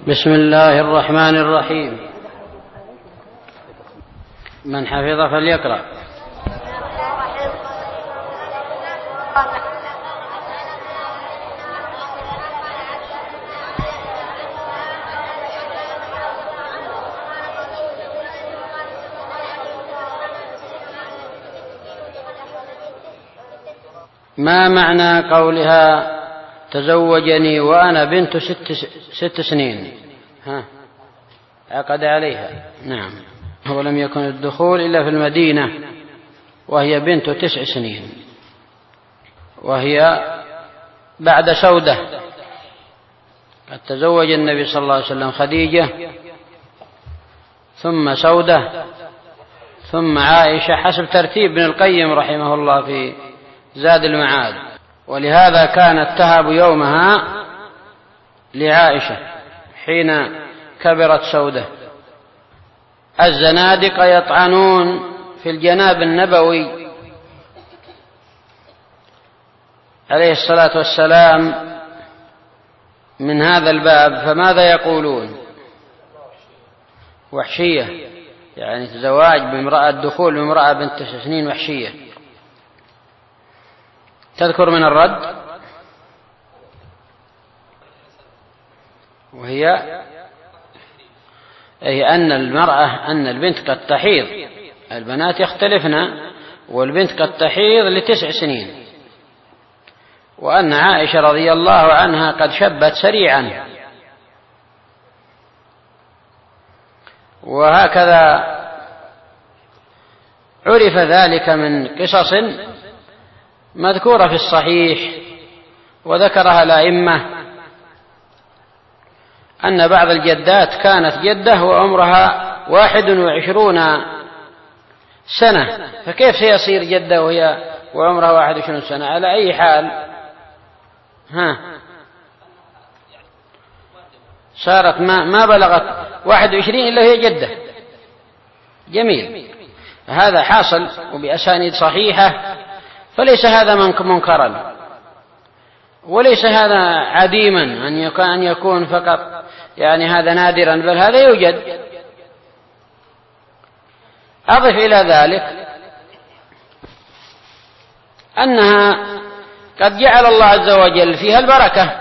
بسم الله الرحمن الرحيم. من حفظ فليقرأ. ما معنى قولها تزوجني وأنا بنت 6 سنين؟ عقد عليها. نعم. ولم يكن الدخول إلا في المدينة وهي بنت 9 سنين، وهي بعد سودة. قد تزوج النبي صلى الله عليه وسلم خديجة ثم سودة ثم عائشة، حسب ترتيب ابن القيم رحمه الله في زاد المعاد. ولهذا كان التهاب يومها لعائشة حين كبرت سودة. الزنادقة يطعنون في الجناب النبوي عليه الصلاة والسلام من هذا الباب، فماذا يقولون؟ وحشية، يعني زواج بامرأة، الدخول بامرأة بنت 9 سنين وحشية. تذكر من الرد؟ وهي أي أن المرأة، أن البنت قد تحيض، البنات يختلفن، والبنت قد تحيض ل9 سنين، وأن عائشة رضي الله عنها قد شبت سريعا. وهكذا عرف ذلك من قصص مذكورة في الصحيح وذكرها الأئمة، أن بعض الجدات كانت جدة وعمرها 21 سنة، فكيف سيصير جدة وعمرها 21 سنة؟ على أي حال صارت ما بلغت 21 إلا هي جدة. جميل. هذا حاصل وبأسانيد صحيحة، فليس هذا منكرا، وليس هذا عديما أن يكون فقط يعني هذا نادرا، بل هذا يوجد. أضف إلى ذلك أنها قد جعل الله عز وجل فيها البركة.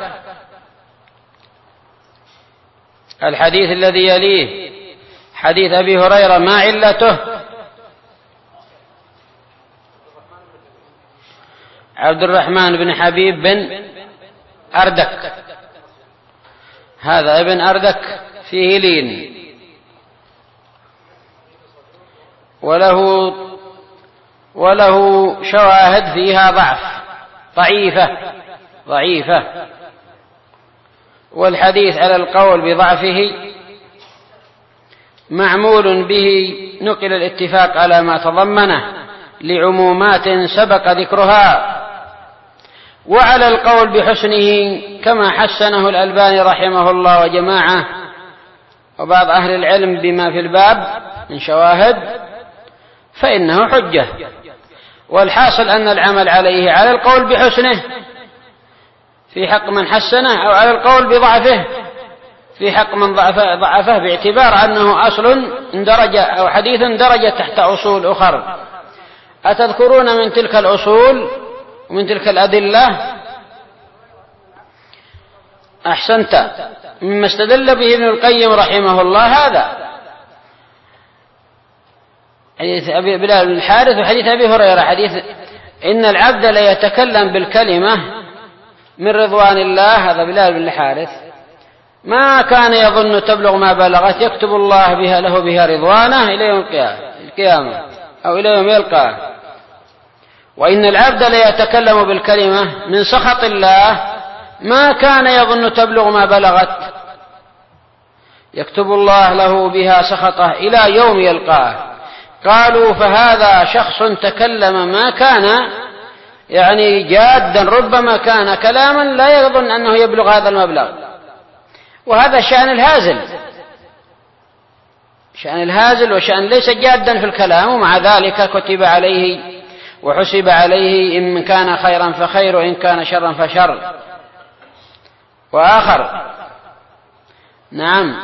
الحديث الذي يليه حديث أبي هريرة ما علته؟ عبد الرحمن بن حبيب بن أردك، هذا ابن أردك فيه لين، وله شواهد فيها ضعيفة، والحديث على القول بضعفه معمول به، نقل الاتفاق على ما تضمنه لعمومات سبق ذكرها، وعلى القول بحسنه كما حسنه الألباني رحمه الله وجماعة وبعض أهل العلم بما في الباب من شواهد، فإنه حجة. والحاصل أن العمل عليه على القول بحسنه في حق من حسنه، أو على القول بضعفه في حق من ضعفه، باعتبار أنه أصل درجة أو حديث درجة تحت أصول أخر. أتذكرون من تلك الأصول ومن تلك الأدلة؟ أحسنت. مما استدل به ابن القيم رحمه الله هذا حديث أبي بلال بن الحارث وحديث أبي هريرة، حديث إن العبد لا يتكلم بالكلمة من رضوان الله، هذا بلال بن الحارث، ما كان يظن تبلغ ما بلغت، يكتب الله له بها رضوانه إلى يوم القيامة أو إلى يوم يلقاه. وإن العبد لا يتكلم بالكلمة من سخط الله، ما كان يظن تبلغ ما بلغت، يكتب الله له بها سخطه إلى يوم يلقاه. قالوا فهذا شخص تكلم ما كان يعني جادا، ربما كان كلاما لا يظن أنه يبلغ هذا المبلغ، وهذا شأن الهازل وشأن ليس جادا في الكلام، ومع ذلك كتب عليه وحسب عليه إن كان خيرا فخير وإن كان شرا فشر. وآخر نعم،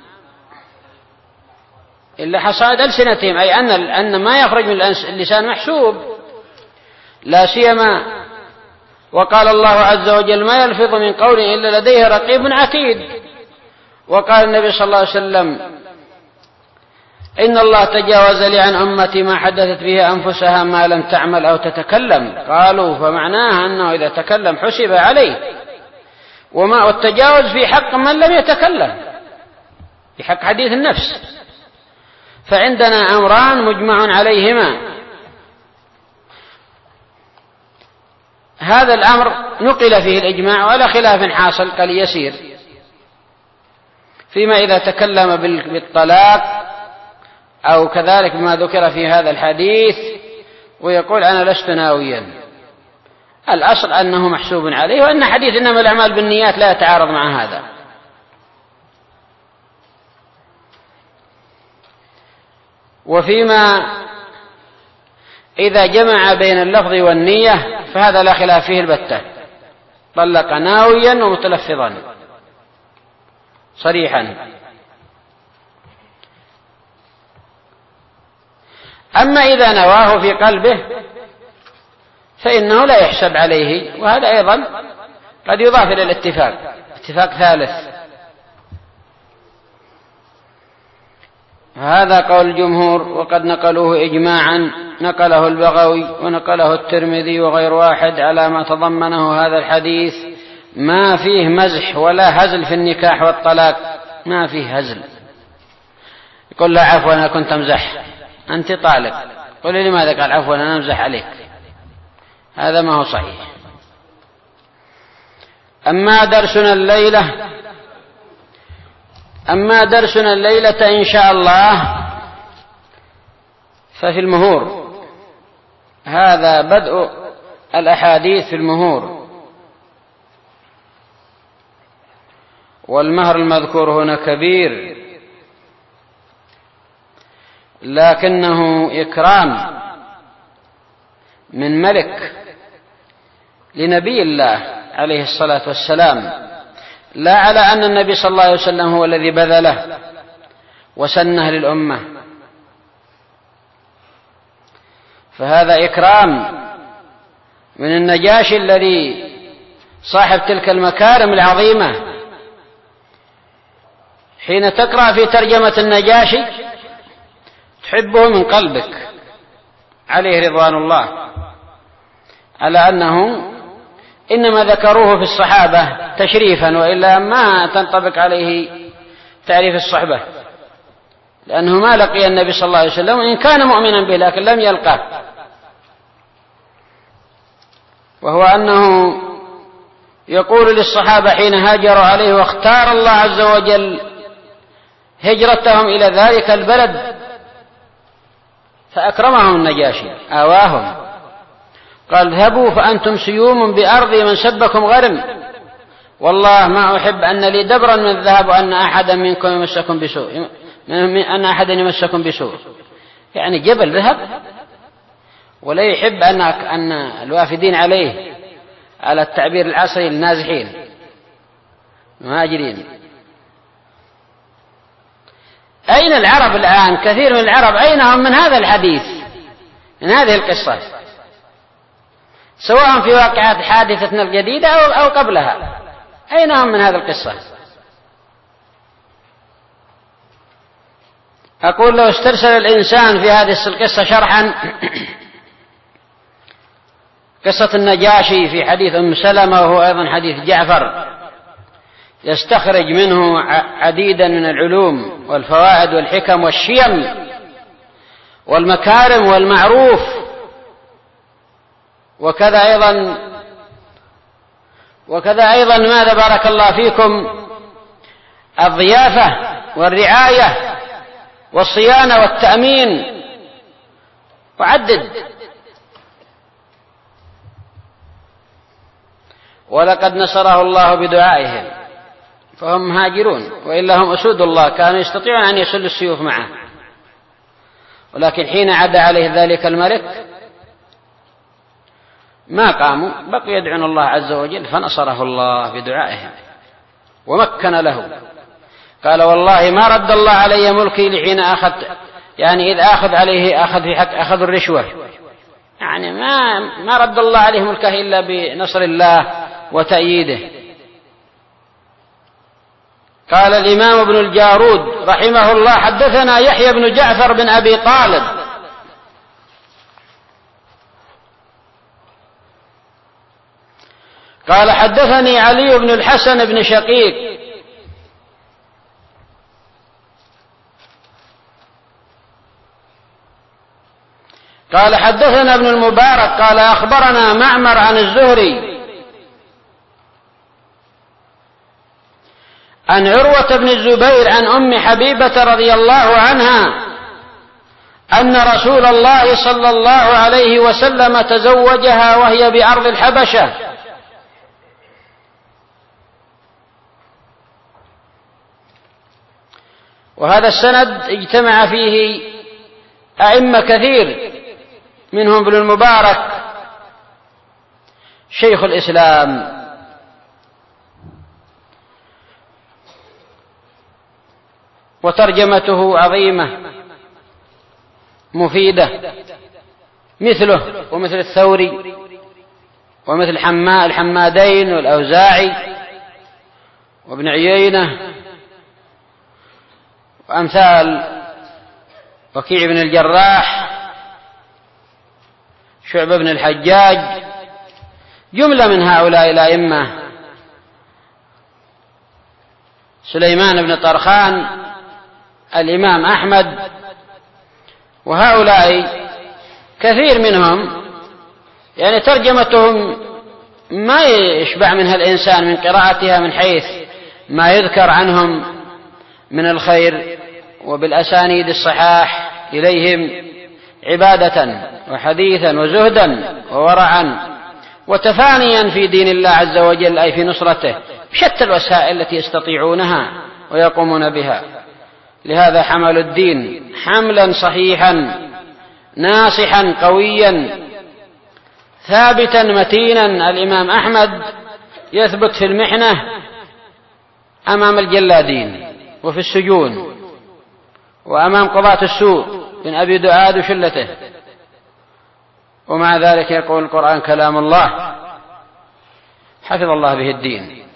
إلا حصائد ألسنتهم، أي أن ما يخرج من اللسان محسوب، لا سيما وقال الله عز وجل: ما يلفظ من قول إلا لديه رقيب عتيد. وقال النبي صلى الله عليه وسلم: إن الله تجاوز لي عن أمتي ما حدثت به أنفسها ما لم تعمل أو تتكلم. قالوا: فمعناها أنه إذا تكلم حسب عليه، والتجاوز في حق من لم يتكلم، في حق حديث النفس. فعندنا أمران مجمع عليهما. هذا الأمر نقل فيه الإجماع ولا خلاف حاصل قل يسير فيما إذا تكلم بالطلاق أو كذلك ما ذكر في هذا الحديث ويقول: أنا لست ناويا. الأصل أنه محسوب عليه، وأن حديث إنما الأعمال بالنيات لا يتعارض مع هذا. وفيما إذا جمع بين اللفظ والنية فهذا لا خلاف فيه البتة، طلق ناويا ومتلفظا صريحا. أما إذا نواه في قلبه فإنه لا يحسب عليه، وهذا أيضا قد يضاف إلى الاتفاق، اتفاق ثالث. هذا قول الجمهور، وقد نقلوه إجماعا، نقله البغوي ونقله الترمذي وغير واحد على ما تضمنه هذا الحديث، ما فيه مزح ولا هزل في النكاح والطلاق، ما فيه هزل. يقول: لا عفوا أنا كنت أمزح، أنت طالق. قل لي: لماذا؟ قال: عفوا أنا أمزح عليك. هذا ما هو صحيح. أما درسنا الليلة إن شاء الله ففي المهور. هذا بدء الأحاديث في المهور. والمهر المذكور هنا كبير، لكنه إكرام من ملك لنبي الله عليه الصلاة والسلام، لا على أن النبي صلى الله عليه وسلم هو الذي بذله وسنه للأمة. فهذا إكرام من النجاشي الذي صاحب تلك المكارم العظيمة. حين تقرأ في ترجمة النجاشي تحبه من قلبك عليه رضوان الله، على أنه إنما ذكروه في الصحابة تشريفا، وإلا ما تنطبق عليه تعريف الصحبة، لأنه ما لقي النبي صلى الله عليه وسلم، وإن كان مؤمنا به لكن لم يلقاه. وهو أنه يقول للصحابة حين هاجروا عليه واختار الله عز وجل هجرتهم إلى ذلك البلد فأكرمهم النجاشي، آواهم، قال: اذهبوا فأنتم سيوم بأرضي من سبكم غرم، والله ما أحب أن لي دبرا من الذهب وأن أحدا منكم يمسكم بسوء، أن أحدا يمسكم بسوء. يعني جبل ذهب، ولا يحب أن الوافدين عليه على التعبير العصري النازحين مهاجرين. أين العرب الآن؟ كثير من العرب أين هم من هذا الحديث، من هذه القصة، سواء في واقعات حادثتنا الجديدة أو قبلها؟ أين هم من هذه القصة؟ أقول: لو استرسل الإنسان في هذه القصة شرحا، قصة النجاشي في حديث أم سلمة، وهو أيضا حديث جعفر، يستخرج منه عديدا من العلوم والفوائد والحكم والشيم والمكارم والمعروف. وكذا أيضا ماذا بارك الله فيكم الضيافة والرعاية والصيانة والتأمين، وعدد. ولقد نصره الله بدعائهم فهم مهاجرون، وإلا هم أسود الله، كانوا يستطيعون أن يسلوا السيوف معه، ولكن حين عدا عليه ذلك الملك ما قاموا، بقوا يدعون الله عز وجل، فنصره الله بدعائهم ومكن له. قال والله ما رد الله علي ملكي لحين أخذت، يعني إذ أخذ عليه أخذ في حق أخذ الرشوة، يعني ما رد الله عليه ملكه إلا بنصر الله وتأييده. قال الإمام ابن الجارود رحمه الله: حدثنا يحيى بن جعفر بن أبي طالب قال حدثني علي بن الحسن بن شقيق قال حدثنا ابن المبارك قال أخبرنا معمر عن الزهري عن عروة بن الزبير عن أم حبيبة رضي الله عنها أن رسول الله صلى الله عليه وسلم تزوجها وهي بأرض الحبشة. وهذا السند اجتمع فيه أئمة كثير، منهم ابن المبارك شيخ الإسلام، وترجمته عظيمة مفيدة، مثله ومثل الثوري ومثل الحمادين والأوزاعي وابن عيينة وأمثال وكيع بن الجراح، شعبة بن الحجاج، جملة من هؤلاء الأئمة، سليمان بن طرخان، الإمام أحمد، وهؤلاء كثير منهم يعني ترجمتهم ما يشبع منها الإنسان من قراءتها من حيث ما يذكر عنهم من الخير، وبالأسانيد الصحاح إليهم عبادة وحديثا وزهدا وورعا وتفانيا في دين الله عز وجل، أي في نصرته بشتى الوسائل التي يستطيعونها ويقومون بها. لهذا حملوا الدين حملا صحيحا ناصحا قويا ثابتا متينا. الإمام أحمد يثبت في المحنة أمام الجلادين وفي السجون وأمام قضاة السوء من أبي دعاد وشلته، ومع ذلك يقول القرآن كلام الله، حفظ الله به الدين.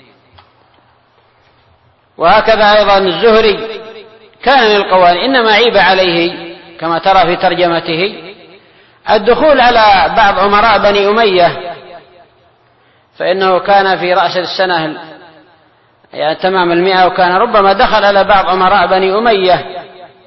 وهكذا أيضا الزهري كان من القوانين، إنما عيب عليه كما ترى في ترجمته الدخول على بعض أمراء بني أمية، فإنه كان في رأس السنة يعني تمام 100، وكان ربما دخل على بعض أمراء بني أمية،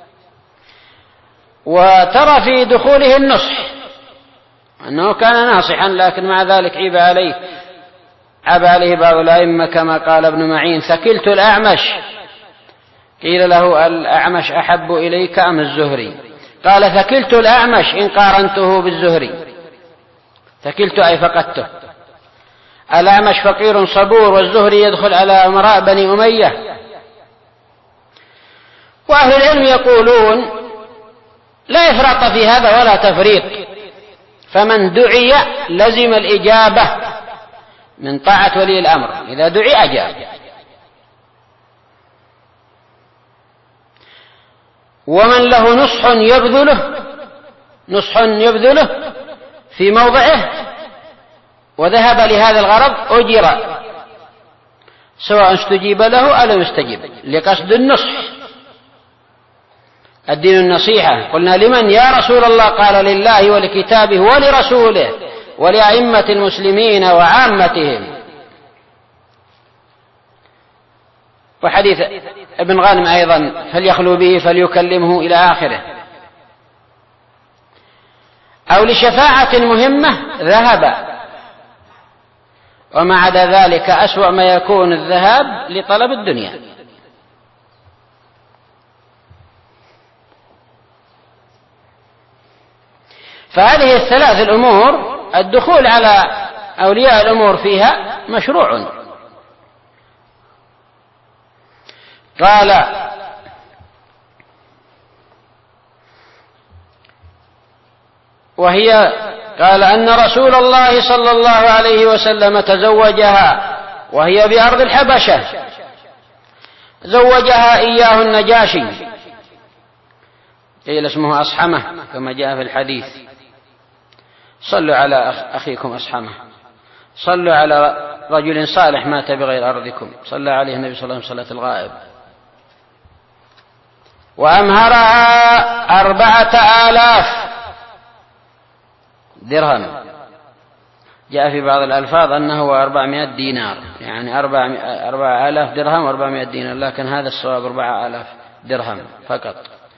وترى في دخوله النصح أنه كان ناصحا، لكن مع ذلك عاب عليه بعض الأئمة كما قال ابن معين: ثكلت الأعمش. قيل له: الأعمش أحب إليك أم الزهري؟ قال: ثكلت الأعمش إن قارنته بالزهري. ثكلت أي فقدته. الأعمش فقير صبور، والزهري يدخل على أمراء بني أمية. وأهل العلم يقولون لا إفراط في هذا ولا تفريط، فمن دعي لزم الإجابة من طاعة ولي الأمر، إذا دعي أجاب. ومن له نصح يبذله في موضعه وذهب لهذا الغرض أجر، سواء استجيب له أو لم يستجب، لقصد النصح. الدين النصيحة. قلنا: لمن يا رسول الله؟ قال: لله ولكتابه ولرسوله ولأئمة المسلمين وعامتهم. وحديث ابن غانم أيضا: فليخلو به فليكلمه إلى آخره. أو لشفاعة مهمة ذهب، وما عدا ذلك أسوأ ما يكون الذهاب لطلب الدنيا. فهذه الثلاث الأمور الدخول على أولياء الأمور فيها مشروع. قال: قال أن رسول الله صلى الله عليه وسلم تزوجها وهي بأرض الحبشة، زوجها إياه النجاشي، قيل اسمه أصحمة كما جاء في الحديث. صلوا على أخيكم أصحمة، صلوا على رجل صالح مات بغير أرضكم، صلى عليه النبي صلى الله عليه وسلم صلاة الغائب. وأمهرها 4000 درهم، جاء في بعض الألفاظ أنه 400 دينار، يعني 4000 درهم و400 دينار، لكن هذا الصواب 4000 درهم فقط.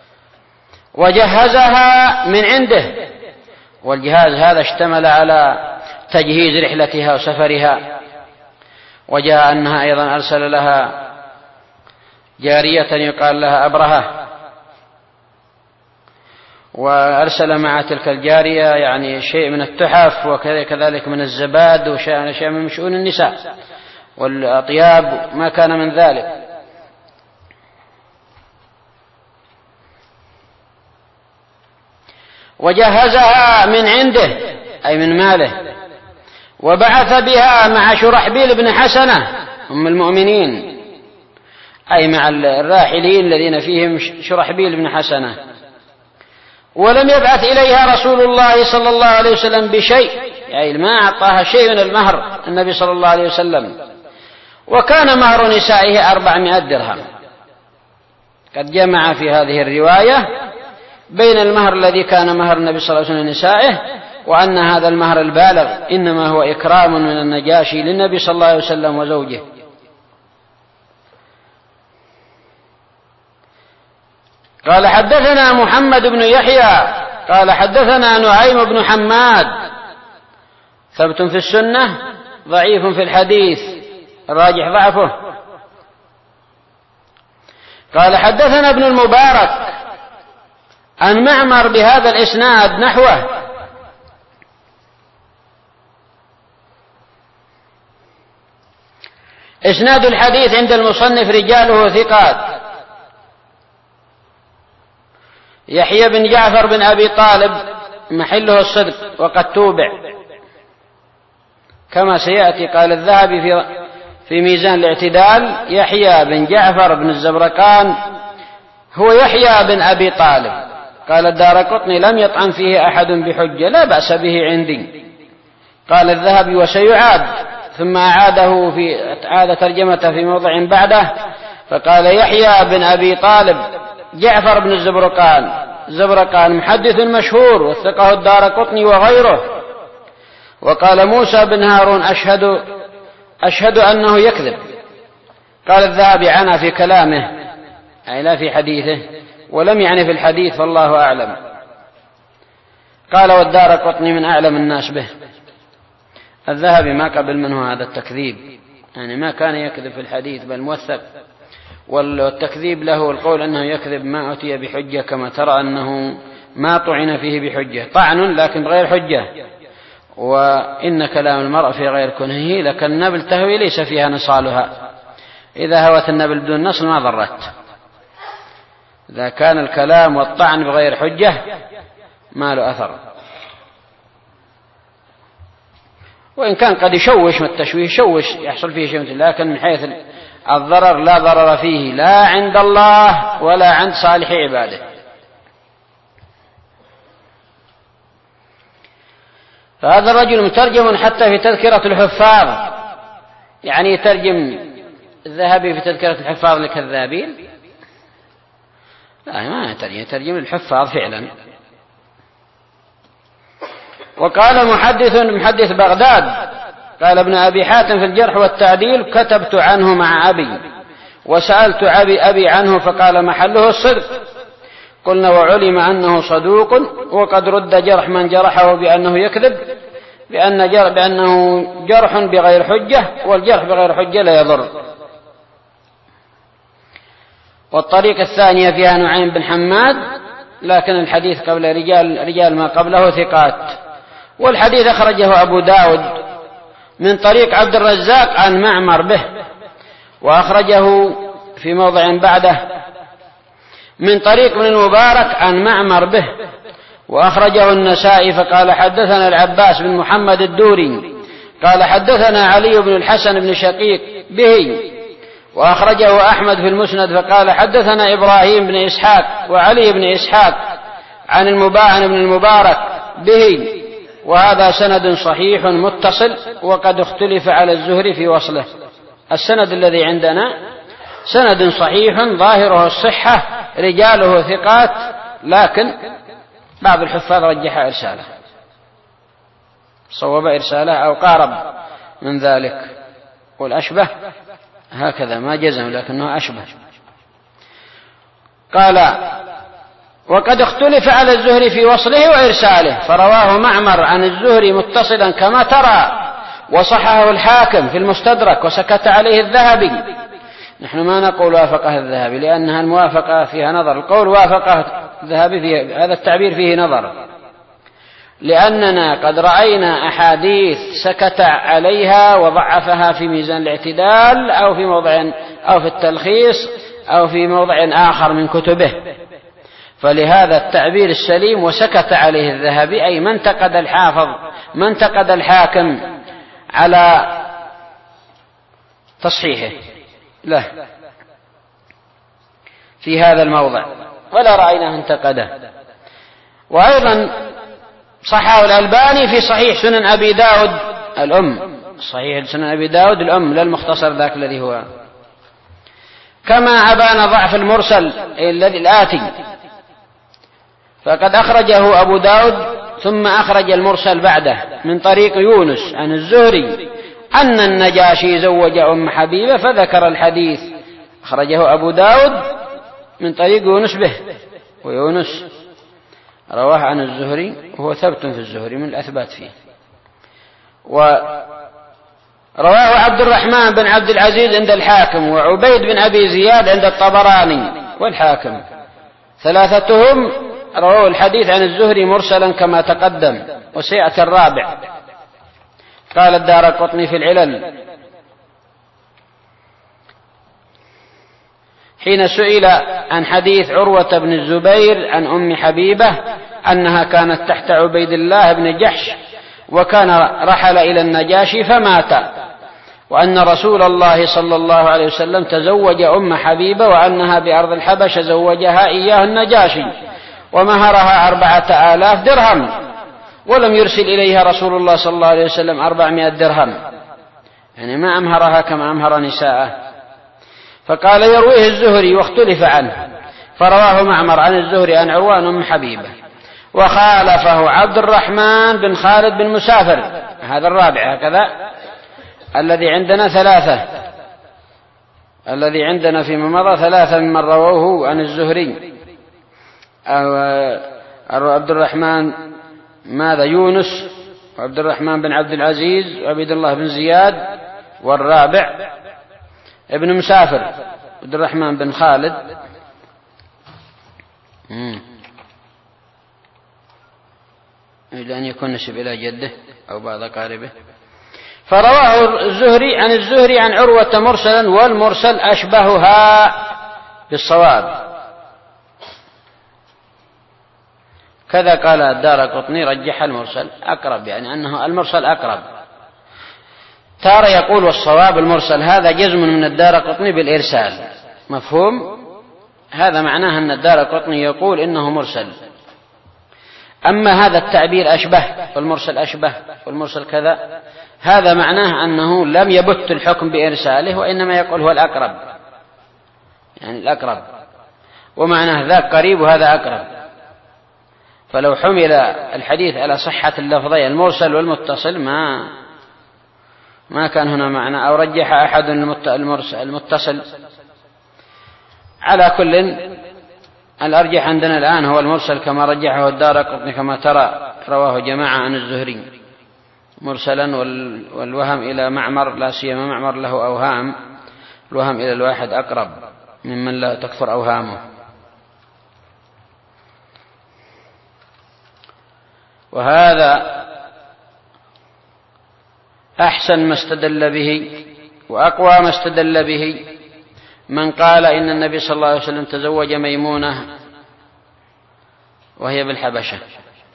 وجهزها من عنده، والجهاز هذا اشتمل على تجهيز رحلتها وسفرها. وجاء أنها أيضا أرسل لها جارية يقال لها أبرهة، وأرسل مع تلك الجارية يعني شيء من التحف وكذلك من الزباد وشيء من شؤون النساء والأطياب ما كان من ذلك. وجهزها من عنده أي من ماله، وبعث بها مع شرحبيل بن حسنة أم المؤمنين، أي مع الراحلين الذين فيهم شرحبيل بن حسنة. ولم يبعث إليها رسول الله صلى الله عليه وسلم بشيء، يعني ما أعطاها شيء من المهر النبي صلى الله عليه وسلم. وكان مهر نسائه 400 درهم. قد جمع في هذه الرواية بين المهر الذي كان مهر النبي صلى الله عليه وسلم لنسائه، وأن هذا المهر البالغ إنما هو إكرام من النجاشي للنبي صلى الله عليه وسلم وزوجه. قال حدثنا محمد بن يحيى قال حدثنا نعيم بن حماد، ثبت في السنة ضعيف في الحديث راجح ضعفه. قال حدثنا ابن المبارك عن معمر بهذا الإسناد نحوه. إسناد الحديث عند المصنف رجاله ثقات. يحيى بن جعفر بن أبي طالب محله الصدق وقد توبع كما سيأتي. قال الذهبي في ميزان الاعتدال يحيى بن جعفر بن الزبرقان هو يحيى بن أبي طالب. قال الدارقطني لم يطعن فيه أحد بحجة، لا بأس به عندي. قال الذهبي وسيعاد، ثم عاد ترجمته في موضع بعده فقال يحيى بن أبي طالب جعفر بن الزبرقان محدث مشهور وثقه الدارقطني وغيره. وقال موسى بن هارون أشهد أنه يكذب. قال الذهبي عنا في كلامه أي لا في حديثه، ولم يعني في الحديث فالله أعلم. قال والدارقطني من أعلم الناس به. الذهبي ما قبل منه هذا التكذيب، يعني ما كان يكذب في الحديث بل موثق، والتكذيب له القول أنه يكذب ما أتي بحجة، كما ترى أنه ما طعن فيه بحجة، طعن لكن بغير حجة. وإن كلام المرء في غير كنهه لكن النبل تهوي ليس فيها نصالها، إذا هوت النبل بدون نصل ما ضرت. إذا كان الكلام والطعن بغير حجة ما له أثر، وإن كان قد يشوش من التشويه يحصل فيه شيء، لكن من حيث الضرر لا ضرر فيه لا عند الله ولا عند صالح عباده. فهذا الرجل مترجم حتى في تذكرة الحفاظ، يعني يترجم الذهبي في تذكرة الحفاظ لكذابين، لا ما يترجم الحفاظ فعلا. وقال محدث بغداد قال ابن أبي حاتم في الجرح والتعديل كتبت عنه مع أبي وسألت أبي عنه فقال محله الصدق. قلنا وعلم أنه صدوق، وقد رد جرح من جرحه بأنه يكذب، بأنه جرح بغير حجة، والجرح بغير حجة لا يضر. والطريقة الثانية فيها نعيم بن حماد، لكن الحديث قبل رجال ما قبله ثقات. والحديث أخرجه أبو داود من طريق عبد الرزاق عن معمر به، وأخرجه في موضع بعده من طريق ابن المبارك عن معمر به، وأخرجه النسائي. فقال حدثنا العباس بن محمد الدوري قال حدثنا علي بن الحسن بن شقيق به وأخرجه أحمد في المسند فقال حدثنا إبراهيم بن إسحاق وعلي بن إسحاق عن المباعن بن المبارك به، وهذا سند صحيح متصل، وقد اختلف على الزهري في وصله. السند الذي عندنا سند صحيح ظاهره الصحة، رجاله ثقات، لكن بعض الحفاظ رجح إرساله، صوب إرساله أو قارب من ذلك، والأشبه هكذا ما جزم لكنه أشبه. قال وقد اختلف على الزهري في وصله وإرساله، فرواه معمر عن الزهري متصلا كما ترى، وصححه الحاكم في المستدرك وسكت عليه الذهبي. نحن ما نقول وافقه الذهبي لأنها الموافقة فيها نظر، القول وافقه الذهبي فيه هذا التعبير فيه نظر، لأننا قد رأينا أحاديث سكت عليها وضعفها في ميزان الاعتدال أو في موضع أو في التلخيص أو في موضع آخر من كتبه، فلهذا التعبير السليم وسكت عليه الذهبي، أي من انتقد الحافظ من انتقد الحاكم على تصحيحه له في هذا الموضع، ولا رأيناه انتقده. وأيضا صححه الألباني في صحيح سنن أبي داود الأم، صحيح سنن أبي داود الأم لا المختصر ذاك الذي هو، كما أبان ضعف المرسل الذي الآتي، فقد أخرجه أبو داود ثم أخرج المرسل بعده من طريق يونس عن الزهري أن النجاشي زوج أم حبيبة، فذكر الحديث، أخرجه أبو داود من طريق يونس به، ويونس رواه عن الزهري وهو ثبت في الزهري من الأثبات فيه. ورواه عبد الرحمن بن عبد العزيز عند الحاكم، وعبيد بن أبي زياد عند الطبراني والحاكم، ثلاثتهم رواه الحديث عن الزهري مرسلا كما تقدم، وسيأتي الرابع. قال الدارقطني في العلل حين سئل عن حديث عروة بن الزبير عن أم حبيبة أنها كانت تحت عبيد الله بن جحش وكان رحل إلى النجاشي فمات، وأن رسول الله صلى الله عليه وسلم تزوج أم حبيبة وأنها بأرض الحبشة زوجها إياه النجاشي ومهرها 4000 درهم، ولم يرسل إليها رسول الله صلى الله عليه وسلم 400 درهم، يعني ما أمهرها كما أمهر نساءه. فقال يرويه الزهري واختلف عنه، فرواه معمر عن الزهري عن عروان أم حبيبة، وخالفه عبد الرحمن بن خالد بن مسافر، هذا الرابع. هكذا الذي عندنا ثلاثة، الذي عندنا فيما مضى ثلاثة ممن رووه عن الزهري، عبد الرحمن ماذا يونس وعبد الرحمن بن عبد العزيز وعبد الله بن زياد، والرابع ابن مسافر عبد الرحمن بن خالد إلى أن يكون نسب إلى جده أو بعض أقاربه. فرواه الزهري عن الزهري عن عروة مرسلا، والمرسل أشبهها بالصواب. كذا قال الدارقطني رجح المرسل أقرب، يعني أنه المرسل أقرب. تارة يقول والصواب المرسل، هذا جزم من الدارقطني بالإرسال، مفهوم؟ هذا معناه أن الدارقطني يقول إنه مرسل. أما هذا التعبير أشبه والمرسل أشبه والمرسل كذا، هذا معناه أنه لم يبت الحكم بإرساله، وإنما يقول هو الأقرب، يعني الأقرب، ومعناه ذاك قريب وهذا أقرب. فلو حمل الحديث على صحة اللفظين المرسل والمتصل ما كان هنا معنى، أو رجح أحد المتصل. على كل الأرجح عندنا الآن هو المرسل كما رجحه الدارقطني كما ترى، رواه جماعة عن الزهري مرسلا، والوهم إلى معمر، لا سيما معمر له أوهام، الوهم إلى الواحد أقرب ممن لا تكثر أوهامه. وهذا أحسن ما استدل به وأقوى ما استدل به من قال إن النبي صلى الله عليه وسلم تزوج ميمونة وهي بالحبشة،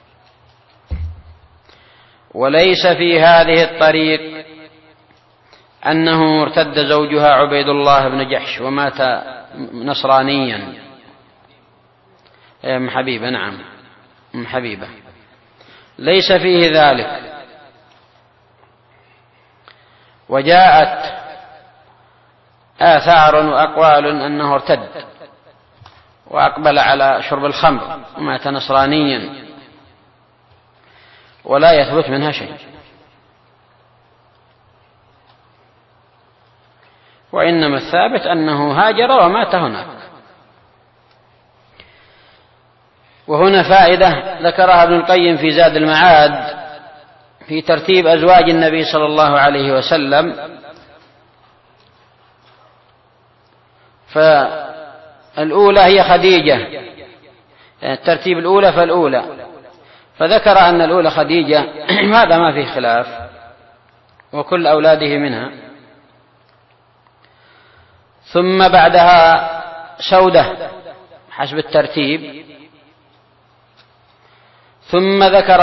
وليس في هذه الطريق أنه ارتد زوجها عبيد الله بن جحش ومات نصرانيا. أم حبيبة، نعم أم حبيبة، ليس فيه ذلك. وجاءت آثار وأقوال أنه ارتد وأقبل على شرب الخمر ومات نصرانيا، ولا يثبت منها شيء، وإنما الثابت أنه هاجر ومات هناك. وهنا فائدة ذكرها ابن القيم في زاد المعاد في ترتيب أزواج النبي صلى الله عليه وسلم. فالأولى هي خديجة، يعني الترتيب الأولى فالأولى، فذكر أن الأولى خديجة، هذا ما فيه خلاف، وكل أولاده منها. ثم بعدها سودة حسب الترتيب، ثم ذكر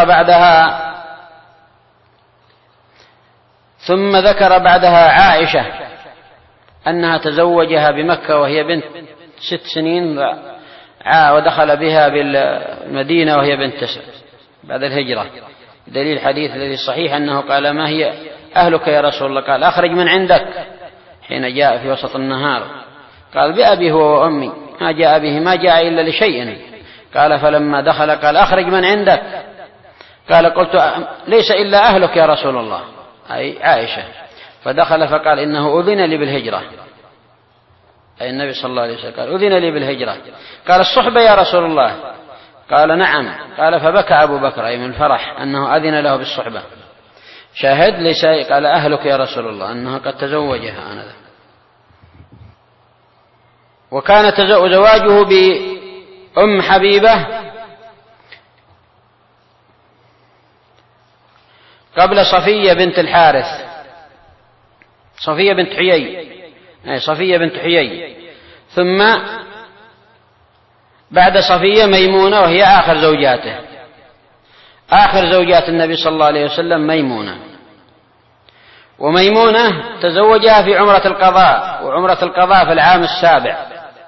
بعدها عائشة أنها تزوجها بمكة وهي بنت 6 سنين، ودخل بها بالمدينة وهي بنت 9 بعد الهجرة، دليل الحديث الذي صحيح أنه قال: ما هي أهلك يا رسول الله؟ قال: أخرج من عندك، حين جاء في وسط النهار. قال: بأبي هو وأمي، ما جاء به، ما جاء إلا لشيء. قال: فلما دخل قال: أخرج من عندك. قال: قلت: ليس إلا أهلك يا رسول الله، أي عائشة. فدخل فقال: إنه أذن لي بالهجرة، أي النبي صلى الله عليه وسلم قال: أذن لي بالهجرة. قال: الصحبة يا رسول الله؟ قال: نعم. قال: فبكى أبو بكر، أي من فرح أنه أذن له بالصحبة. شاهد ليس قال أهلك يا رسول الله، أنه قد تزوجها آنذاك. وكان زواجه بأم حبيبة قبل صفية بنت الحارث، صفية بنت حيي، ثم بعد صفية ميمونة، وهي آخر زوجاته، آخر زوجات النبي صلى الله عليه وسلم ميمونة. وميمونة تزوجها في عمرة القضاء، وعمرة القضاء في العام 7،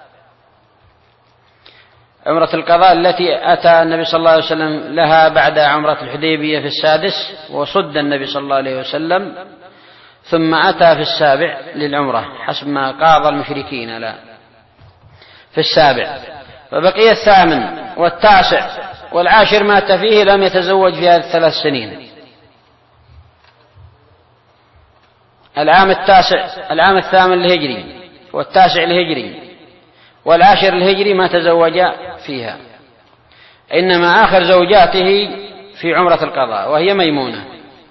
عمرة القضاء التي أتى النبي صلى الله عليه وسلم لها بعد عمرة الحديبية في 6، وصد النبي صلى الله عليه وسلم، ثم أتى في 7 للعمرة حسب ما قاضى المشركين لا في 7، فبقي 8 و9 و10 مات فيه، لم يتزوج في هذه 3 سنين. العام 8 الهجري و9 الهجري و10 الهجري ما تزوج فيها، إنما آخر زوجاته في عمرة القضاء وهي ميمونة.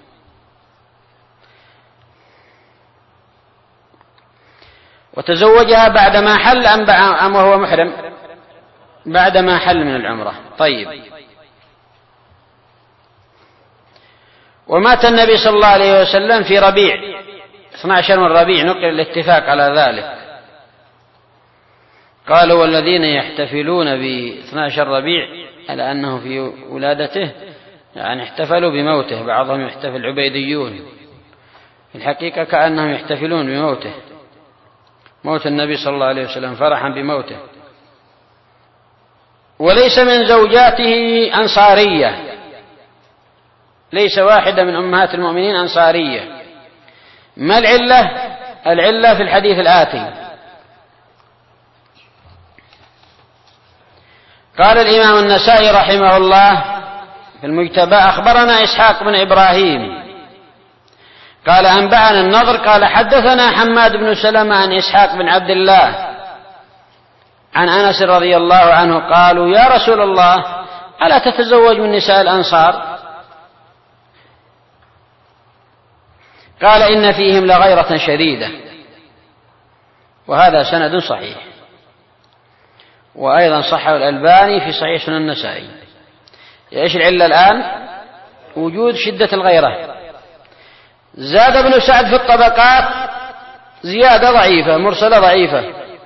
وتزوجها بعدما حل أم وهو محرم؟ بعدما حل من العمرة. طيب. ومات النبي صلى الله عليه وسلم في ربيع 12 من ربيع، نقل الاتفاق على ذلك. قالوا: والذين يحتفلون ب12 ربيع على أنه في ولادته، يعني احتفلوا بموته، بعضهم يحتفل عبيديون، في الحقيقة كأنهم يحتفلون بموته، موت النبي صلى الله عليه وسلم، فرحا بموته. وليس من زوجاته أنصارية، ليس واحدة من أمهات المؤمنين أنصارية. ما العلة؟ العلة في الحديث الآتي. قال الإمام النسائي رحمه الله في المجتبى: أخبرنا إسحاق بن إبراهيم قال: أنبأنا النضر قال: حدثنا حماد بن سلمة عن إسحاق بن عبد الله عن أنس رضي الله عنه قالوا: يا رسول الله، ألا تتزوج من نساء الأنصار؟ قال: إن فيهم لغيرة شديدة. وهذا سند صحيح، وأيضا صححه الألباني في صحيح سنن النسائي. إيش العلة الآن؟ وجود شدة الغيرة. زاد ابن سعد في الطبقات زيادة ضعيفة، مرسلة ضعيفة،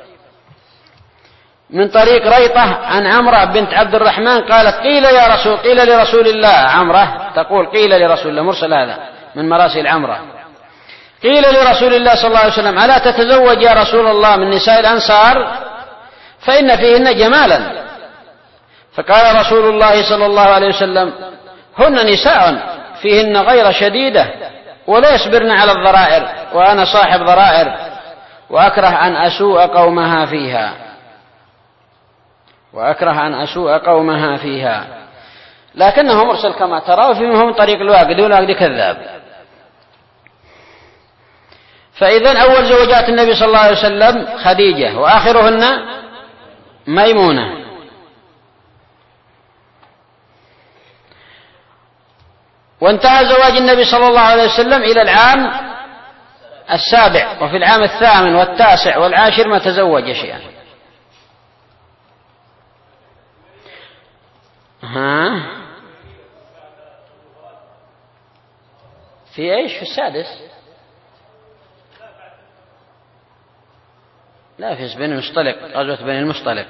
من طريق ريطة عن عمرة بنت عبد الرحمن قالت: قيل لرسول الله. عمرة تقول: قيل لرسول الله، مرسل هذا من مراسل عمرة. قيل لرسول الله صلى الله عليه وسلم: ألا تتزوج يا رسول الله من نساء الأنصار فإن فيهن جمالا؟ فقال رسول الله صلى الله عليه وسلم: هن نساء فيهن غير شديدة ولا يصبرن على الضرائر، وأنا صاحب ضرائر وأكره أن أسوء قومها فيها. لكنه مرسل كما ترى، وفي منهم طريق الواقدي، والواقدي كذاب. فإذن أول زوجات النبي صلى الله عليه وسلم خديجة، وآخرهن ميمونة. وانتهى زواج النبي صلى الله عليه وسلم إلى العام 7، وفي العام 8 و9 و10 ما تزوج شيئا. في ايش؟ في 6 لا، في بني المصطلق، غزوة بني المصطلق.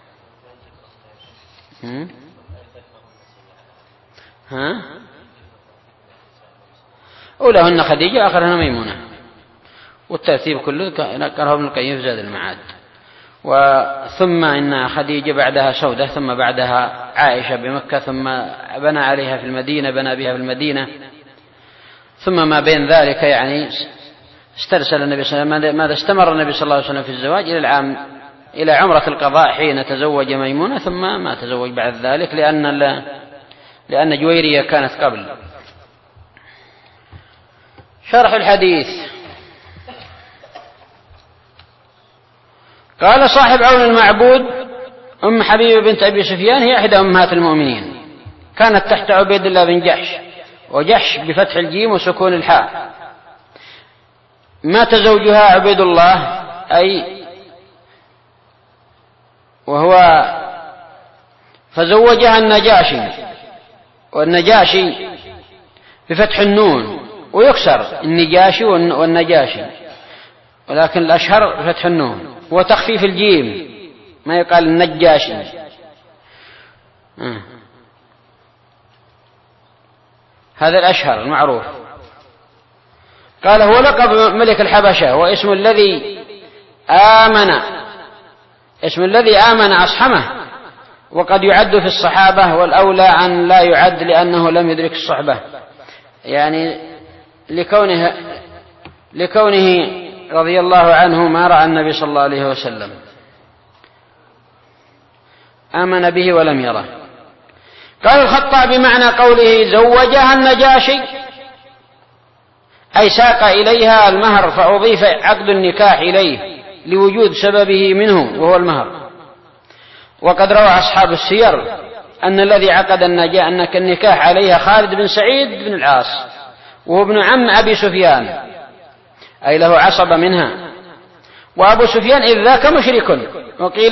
أولهن خديجة وآخرهن ميمونة، والترتيب كله كره ابن القيم في زاد المعاد. ثم إن خديجة بعدها سودة، ثم بعدها عائشة بمكة، ثم بنى عليها في المدينة، بنى بها في المدينة، ثم ما بين ذلك يعني استرسل النبي صلى الله عليه وسلم. ماذا استمر النبي صلى الله عليه وسلم في الزواج إلى عمرة القضاء حين تزوج ميمونة، ثم ما تزوج بعد ذلك لأن جويرية كانت قبل. شرح الحديث. قال صاحب عون المعبود: أم حبيبة بنت أبي سفيان هي إحدى أمهات المؤمنين، كانت تحت عبيد الله بن جحش، وجحش بفتح الجيم وسكون الحاء. مات زوجها عبيد الله فزوجها النجاشي، والنجاشي بفتح النون ويكسر النجاشي والنجاشي، ولكن الأشهر بفتح النون وتخفيف الجيم، ما يقال النجاشي. هذا الأشهر المعروف. قال: هو لقب ملك الحبشة، واسم الذي آمن أصحمه، وقد يعد في الصحابة، والأولى أن لا يعد لأنه لم يدرك الصحبة، يعني لكونه رضي الله عنه ما رأى النبي صلى الله عليه وسلم، آمن به ولم يره. قال الخطابي: معنى قوله زوجها النجاشي أي ساق إليها المهر، فأضيف عقد النكاح إليه لوجود سببه منه وهو المهر. وقد روى أصحاب السير أن الذي عقد النكاح عليها خالد بن سعيد بن العاص، وهو ابن عم أبي سفيان، أي له عصب منها. وأبو سفيان إذ ذاك مشرك، وقيل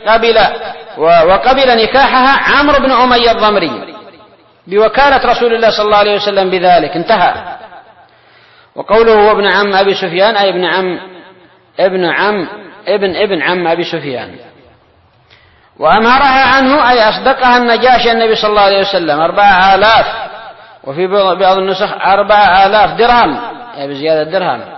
وقبل نكاحها عمرو بن أمية الضمري بوكالة رسول الله صلى الله عليه وسلم بذلك، انتهى. وقوله هو ابن عم أبي سفيان أي ابن عم أبي سفيان. وأمهرها عنه أي أصدقها النجاشي النبي صلى الله عليه وسلم 4000، وفي بعض النسخ 4000 درهم، يعني بزيادة درهم.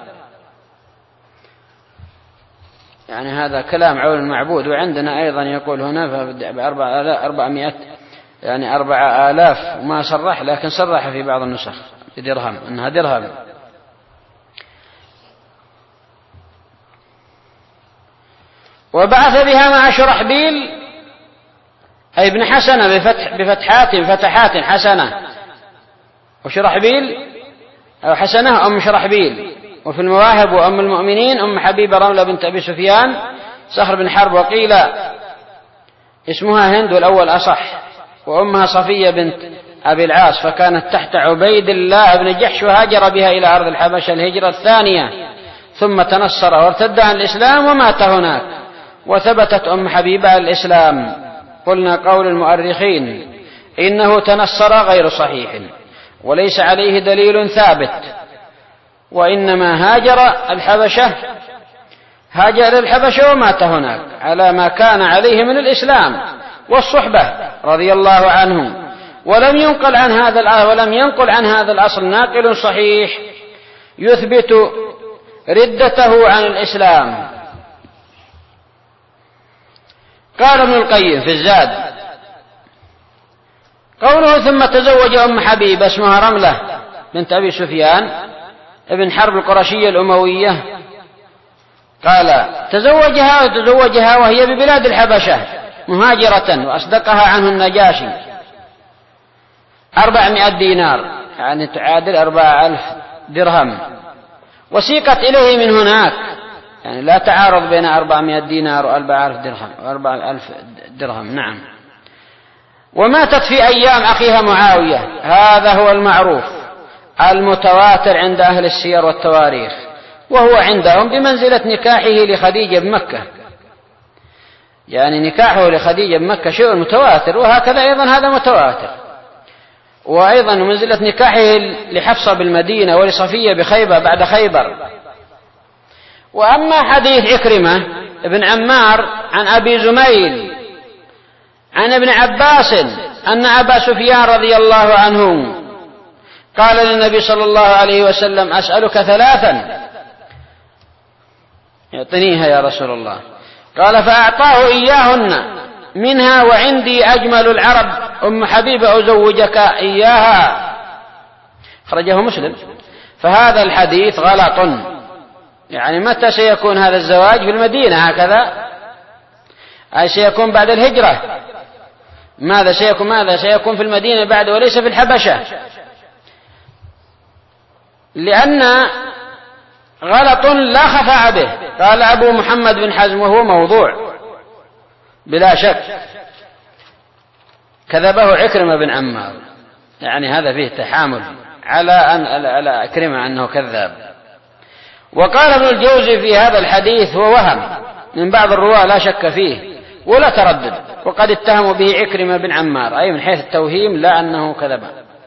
يعني هذا كلام عون المعبود. وعندنا أيضا يقول هنا 400، يعني 4000، وما صرح، لكن صرح في بعض النسخ بدرهم أنها درهم. وبعث بها مع شرحبيل أي ابن حسنة بفتحات حسنة، وشرحبيل أو حسنة أم شرحبيل. وفي المواهب وأم المؤمنين أم حبيبة رملة بنت أبي سفيان صخر بن حرب، وقيل اسمها هند والأول أصح. وأمها صفية بنت أبي العاص، فكانت تحت عبيد الله بن جحش، وهاجر بها إلى أرض الحبشة الهجرة الثانية، ثم تنصر وارتد عن الإسلام ومات هناك. وثبتت أم حبيبة الإسلام. قلنا قول المؤرخين إنه تنصر غير صحيح، وليس عليه دليل ثابت، وإنما هاجر الحبشة ومات هناك على ما كان عليه من الإسلام والصحبة رضي الله عنه. ولم ينقل عن هذا الأصل ناقل صحيح يثبت ردته عن الإسلام. قال ابن القيم في الزاد: قوله ثم تزوج أم حبيبة اسمها رملة بنت أبي سفيان ابن حرب القرشية الأموية، قال تزوجها وهي ببلاد الحبشة مهاجرة، وأصدقها عنه النجاشي 400 دينار، يعني تعادل 4000 درهم، وسيقت إليه من هناك، يعني لا تعارض بين 400 دينار و4000 درهم و4000 درهم. نعم. وماتت في أيام أخيها معاوية. هذا هو المعروف المتواتر عند أهل السير والتواريخ، وهو عندهم بمنزلة نكاحه لخديجة بمكة، يعني نكاحه لخديجة بمكة شيء متواتر، وهكذا أيضا هذا متواتر. وأيضا منزلة نكاحه لحفصة بالمدينة ولصفية بخيبر بعد خيبر. وأما حديث عكرمة ابن عمار عن أبي زميل عن ابن عباس أن أبا سفيان رضي الله عنه قال للنبي صلى الله عليه وسلم: أسألك ثلاثا يعطنيها يا رسول الله. قال: فأعطاه إياهن، منها وعندي أجمل العرب أم حبيبة أزوجك إياها. خرجه مسلم. فهذا الحديث غلط، يعني متى سيكون هذا الزواج؟ في المدينة هكذا، أي سيكون بعد الهجرة. ماذا سيكون في المدينة بعد وليس في الحبشة، لأن غلط لا خفاء به. قال أبو محمد بن حزم وهو موضوع بلا شك، كذبه عكرمة بن عمار، يعني هذا فيه تحامل على عكرمة أنه كذاب. وقال ابن الجوزي في هذا الحديث هو وهم من بعض الرواة لا شك فيه ولا تردد، وقد اتهموا به عكرمة بن عمار، أي من حيث التوهيم لا أنه كذب.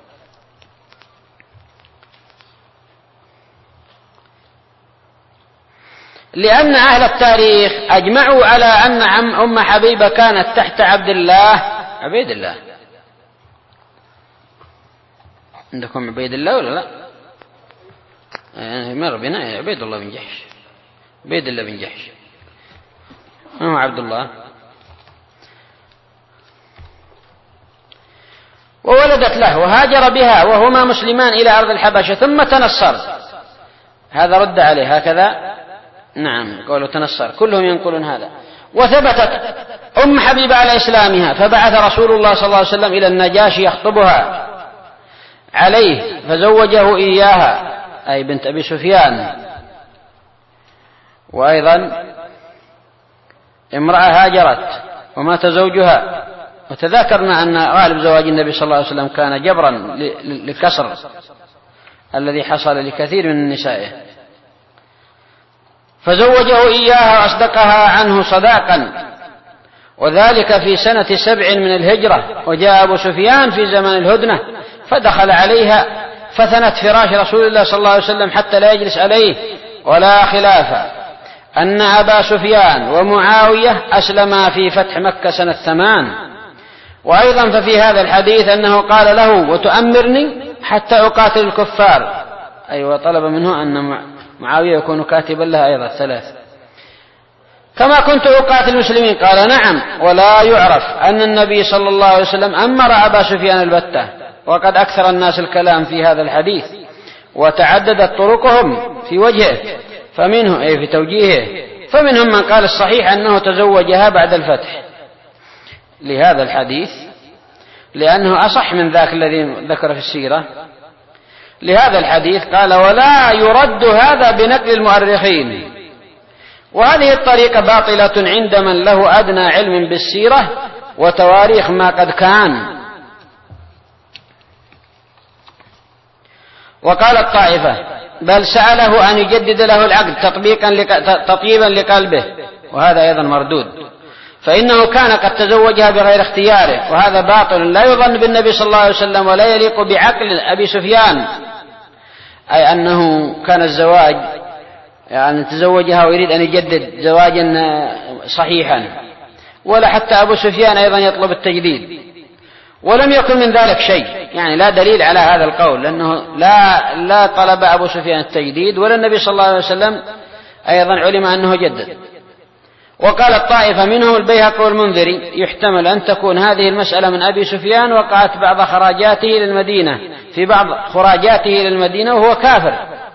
لأن أهل التاريخ أجمعوا على أن أم حبيبة كانت تحت عبيد الله. عندكم عبيد الله ولا لا؟ يعني مر بنا عبيد الله بن جحش، عبيد الله بن جحش، ما هو عبد الله. وولدت له وهاجر بها وهما مسلمان إلى أرض الحبشة ثم تنصر. هذا رد عليه هكذا. نعم، قولوا تنصر، كلهم ينقلون هذا. وثبتت أم حبيبة على إسلامها، فبعث رسول الله صلى الله عليه وسلم إلى النجاشي يخطبها عليه، فزوجه إياها، أي بنت أبي سفيان. وأيضا امرأة هاجرت ومات زوجها، وتذاكرنا أن غالب زواج النبي صلى الله عليه وسلم كان جبرا لكسر الذي حصل لكثير من نسائه، فزوجه إياها وأصدقها عنه صداقا، وذلك في سنة 7 من الهجرة. وجاء أبو سفيان في زمن الهدنة فدخل عليها فثنت فراش رسول الله صلى الله عليه وسلم حتى لا يجلس عليه. ولا خلاف أن أبا سفيان ومعاوية أسلما في فتح مكة سنة 8. وأيضا ففي هذا الحديث أنه قال له: وتؤمرني حتى أقاتل الكفار، أي وطلب منه أن معاوية يكون كاتبا لها أيضا 3، كما كنت أقاتل المسلمين. قال: نعم. ولا يعرف أن النبي صلى الله عليه وسلم أمر أبا سفيان البتة، وقد أكثر الناس الكلام في هذا الحديث وتعددت طرقهم في وجهه، فمنهم أي في توجيهه، فمنهم من قال الصحيح أنه تزوجها بعد الفتح لهذا الحديث، لأنه أصح من ذاك الذي ذكر في السيرة. لهذا الحديث قال: ولا يرد هذا بنقل المؤرخين. وهذه الطريقة باطلة عند من له أدنى علم بالسيرة وتواريخ ما قد كان. وقال الطائفة: بل سأله أن يجدد له العقد تطيبا لقلبه، وهذا أيضا مردود، فإنه كان قد تزوجها بغير اختياره، وهذا باطل لا يظن بالنبي صلى الله عليه وسلم ولا يليق بعقل أبي سفيان، أي أنه كان الزواج يعني تزوجها ويريد أن يجدد زواجا صحيحا، ولا حتى أبو سفيان أيضا يطلب التجديد. ولم يكن من ذلك شيء، يعني لا دليل على هذا القول، لأنه لا طلب أبو سفيان التجديد ولا النبي صلى الله عليه وسلم أيضا علم أنه جدد. وقال الطائفة منهم البيهقي والمنذري يحتمل أن تكون هذه المسألة من أبي سفيان وقعت بعض خراجاته للمدينة، في بعض خراجاته للمدينة وهو كافر،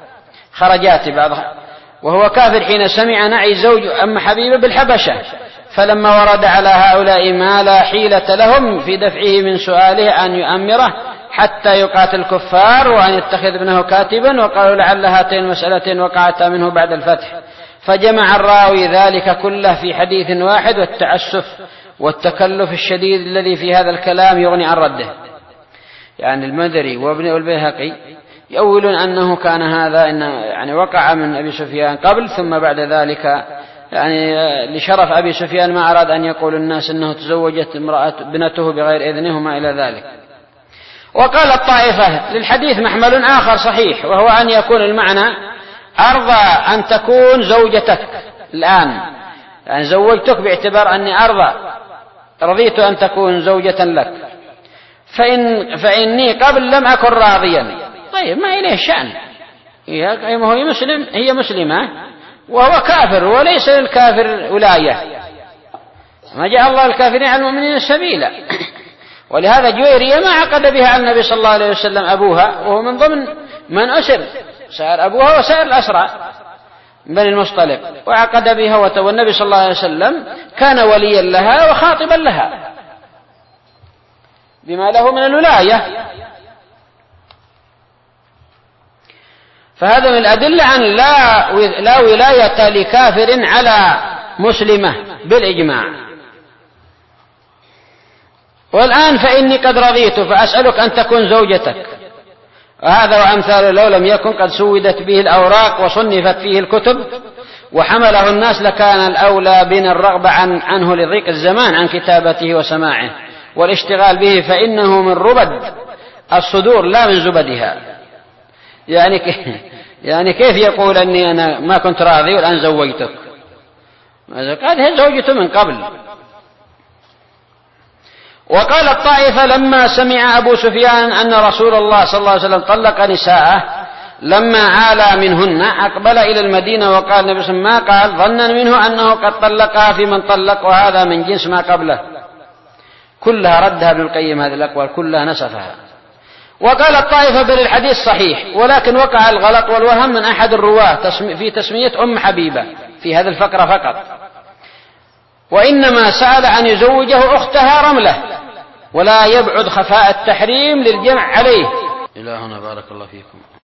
وهو كافر حين سمع نعي زوج أم حبيبة بالحبشة، فلما ورد على هؤلاء ما لا حيلة لهم في دفعه من سؤاله أن يؤمره حتى يقاتل الكفار وأن يتخذ ابنه كاتبا، وقالوا لعل هاتين المسألتين وقعتا منه بعد الفتح، فجمع الراوي ذلك كله في حديث واحد، والتعسف والتكلف الشديد الذي في هذا الكلام يغني عن رده. يعني المنذري وابن البيهقي يقولون أنه كان هذا يعني وقع من أبي سفيان قبل، ثم بعد ذلك يعني لشرف أبي سفيان ما أراد أن يقول الناس أنه تزوجت ابنته بغير إذنه وما إلى ذلك. وقال الطائفة للحديث محمل آخر صحيح، وهو أن يكون المعنى أرضى أن تكون زوجتك الآن، يعني زوجتك باعتبار أني رضيت أن تكون زوجة لك، فإني قبل لم أكن راضيا. طيب ما إليه شأن، هي مسلمة وهو كافر، وليس للكافر ولاية، ما جاء الله الكافرين على المؤمنين سبيلا. ولهذا جويرية ما عقد بها على النبي صلى الله عليه وسلم أبوها، وهو من ضمن من أسر، سائر أبوها وسائر الأسرى بني المصطلق، وعقد بها والنبي صلى الله عليه وسلم كان وليا لها وخاطبا لها بما له من الولاية. فهذا من الأدلة عن لا ولاية لكافر على مسلمة بالإجماع. والآن فإني قد رضيت فأسألك أن تكون زوجتك، وهذا وأمثاله لو لم يكن قد سودت به الأوراق وصنفت فيه الكتب وحمله الناس لكان الأولى بنا الرغبة عنه لضيق الزمان عن كتابته وسماعه والاشتغال به، فإنه من ربد الصدور لا من زبدها. يعني كيف يقول أني أنا ما كنت راضي والآن زوجتك؟ قال هي زوجته من قبل. وقال الطائفة لما سمع أبو سفيان أن رسول الله صلى الله عليه وسلم طلق نساءه لما عالى منهن أقبل إلى المدينة، وقال النبي صلى الله عليه وسلم ما قال ظنا منه أنه قد طلقها في من طلق، وهذا من جنس ما قبله. كلها ردها ابن القيم، هذه الأقوال كلها نسخها. وقال الطائفة بل الحديث صحيح، ولكن وقع الغلط والوهم من أحد الرواة في تسمية أم حبيبة في هذه الفقرة فقط، وإنما سأل أن يزوجه أختها رملة، ولا يبعد خفاء التحريم للجمع عليه. إلى هنا بارك الله فيكم.